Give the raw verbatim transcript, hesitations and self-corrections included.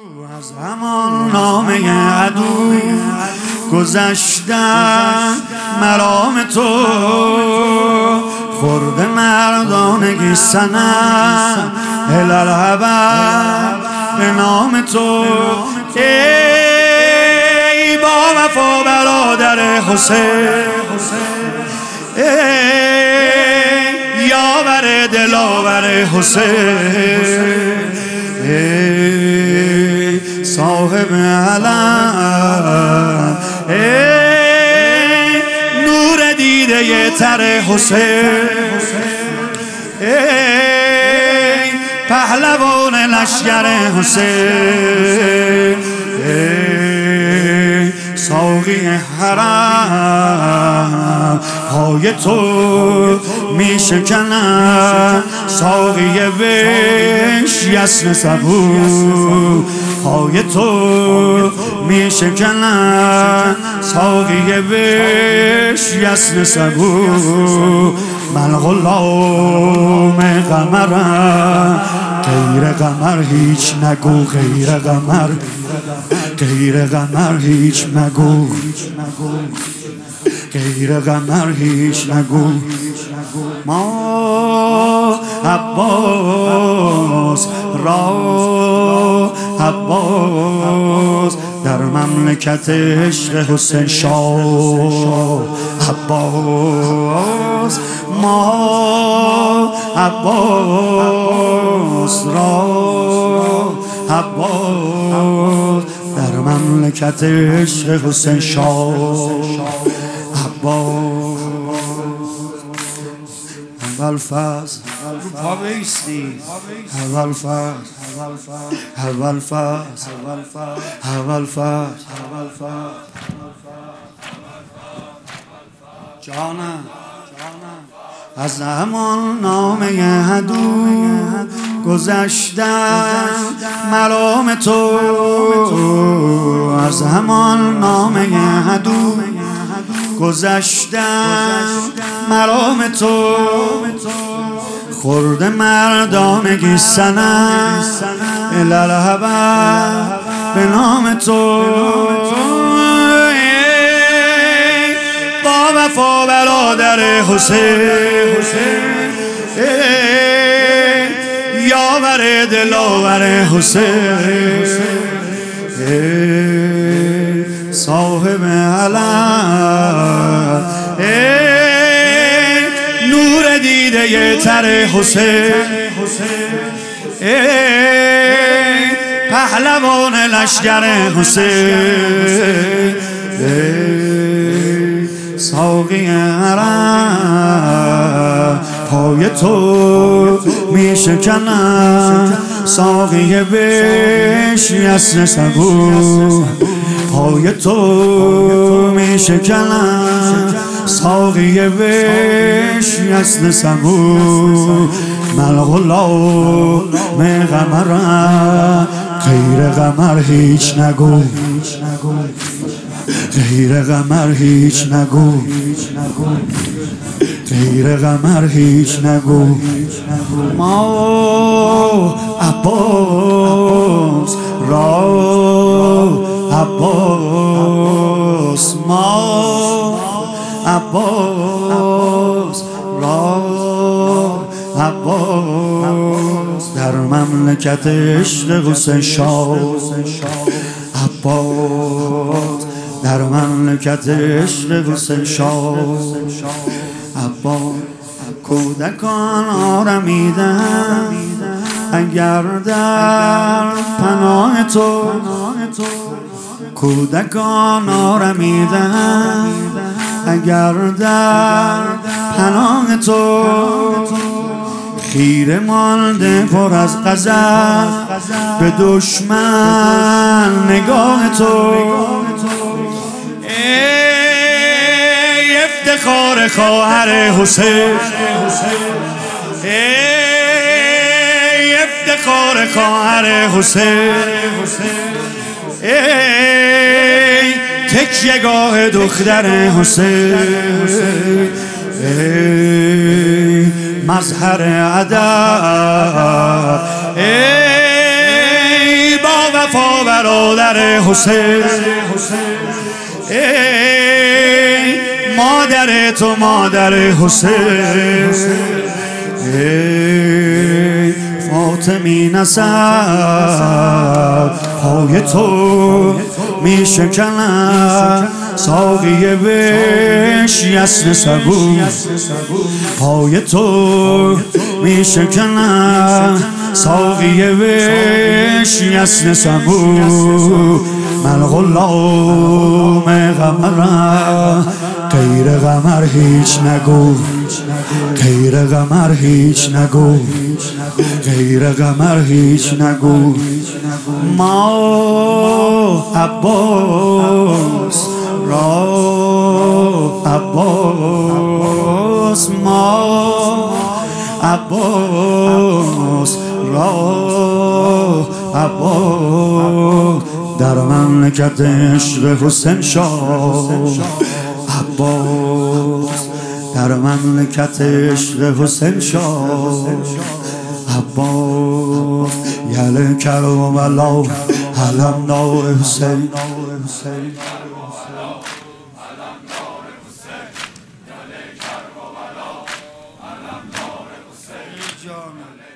از همان نامه عدو گذشتن مرام تو، خورده مردانگی سنم الالهبر به نام تو. ای با وفا برادر حسین، ای یاور دلاور حسین، ای صاحب علم، ای نور دیده تر حسین، ای پهلوان لشکر حسین، ای ساقی حرم پای تو می شکنم، ساقی وش یسن صبور پای تو می شکنم، ساقی وش یسن صبور. من غلام قمرم، غیر قمر هیچ نگو، غیر قمر غیر قمر هیچ نگو، غیر قمر هیچ نگو. ما عباس را عباس در مملکت عشق حسین شاه عباس، ما عباس را عباس در مملکت عشق حسین شاه عباس. اول فصل رو پا بیستی، اول فصل اول فصل اول فصل جانم از همان نامه عدو گذشتن مرام تو، از همان نامه عدو گذشتن مرام تو، خورده مردانگی سنم الالهبر به نام تو. با وفا برادر حسین، یاور دلاور حسین، صاحب علم، نور دیده تر حسین، پهلوان لشکر حسین، ساقی حرم پای تو می شکنم، ساقی بش یسن صبور پای تو می شکنم، ساقی بش یسن صبور. من غلام قمرم، غیر قمر هیچ نگو، غیر قمر هیچ نگو، غیر قمر هیچ نگو. ما عباس را عباس، ما عباس را عباس در مملکت عشق حسین شاه عباس، در مملکت عشق حسین شاه عباس. کودکان آرمیدن اگر در پناه تو، کودکان آرمیدن اگر در پناه تو، خیره مانده پر از غضب به دشمن نگاه تو. ای افتخار خواهر حسین، ای افتخار خواهر حسین، ای تکیه‌گاه دختر حسین، ای مظهر ادب، ای با وفا برادر حسین، ای مادر تو مادر حسین، ای فاطمی نسب پای تو می شکنم، ساقی بش یسن سبو پای تو می شکنم، ساقی بش یسن سبو. من غلام قمرم، غیر قمر هیچ نگو، غیر قمر هیچ نگو، غیر قمر هیچ نگو. ما عباس را عباس، ما عباس را عباس، در مملکت عشق حسین شاه عباس، در مملکت عشق حسین شاه عباس. یل کربلا علمدار حسین، علمدار حسین.